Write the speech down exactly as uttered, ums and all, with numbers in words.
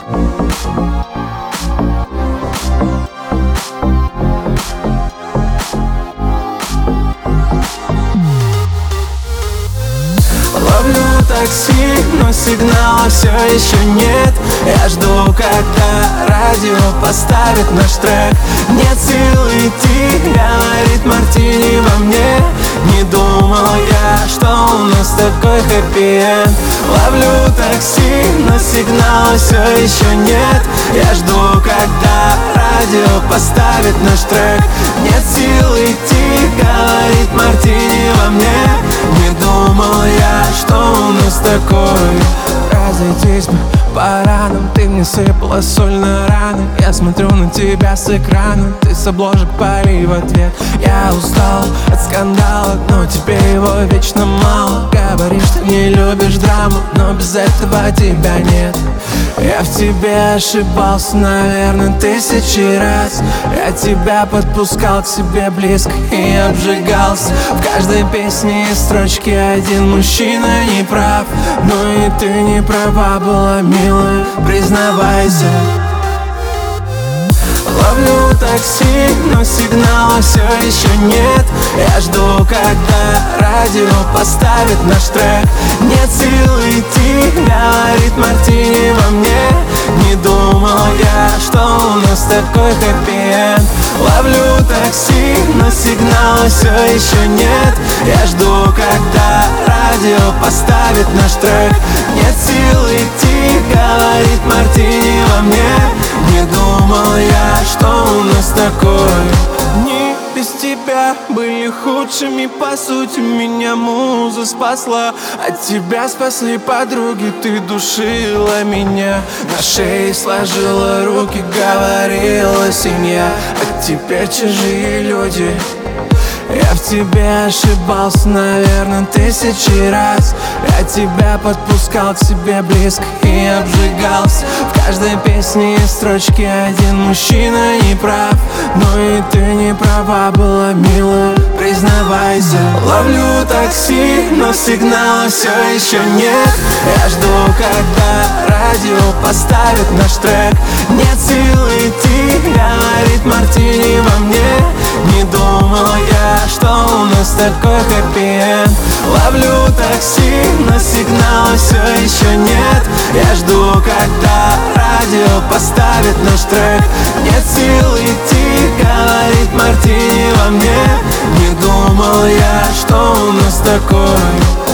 Ловлю такси, но сигнала все еще нет. Я жду, когда радио поставит наш трек. Нет сил идти, говорит мартини во мне. Не думал я, что у нас такой хэппи-энд. Ловлю такси, но сигнала все еще нет. Я жду, когда радио поставит наш трек. Нет сил идти, говорит мартини во мне. Не думал я, что у нас такой. Разойтись бы по ранам, ты мне сыпала соль на раны. Я смотрю на тебя с экрана, ты с обложек пали в ответ. Я устал от скандала, но тебе его вечно мало. Говоришь, что не любишь драму, но без этого тебя нет. Я в тебе ошибался, наверное, тысячи раз. Я тебя подпускал к себе близко и обжигался. В каждой песне и строчке один мужчина не прав. Но и ты не права была, милая, признавайся. Ловлю такси, но сигнала все еще нет. Я жду, когда радио поставит наш трек. Нет сил идти, говорит мартини во мне. Не думал я, что у нас такой хэппи-энд. Ловлю такси, но сигнала все еще нет. Я жду, когда радио поставит наш трек. Нет сил идти, говорит мартини во мне. Не думал я, что у нас такой. Дни без тебя были худшими, по сути меня муза спасла. От тебя спасли подруги, ты душила меня. На шее сложила руки, говорила семья. А теперь чужие люди. Я в тебе ошибался, наверное, тысячи раз. Я тебя подпускал к себе близко и обжигался. В каждой песне и строчке один мужчина не прав. Но и ты не права была, милая, признавайся. Ловлю такси, но сигнала все еще нет. Я жду, когда радио поставит наш трек. Нет сил идти, говорит мартини во мне. Не думал я, что у нас такой хэппи-энд. Ловлю такси, но сигнала все еще нет. Я жду, когда радио поставит наш трек. Нет сил идти, говорит мартини во мне. Не думал я, что у нас такой.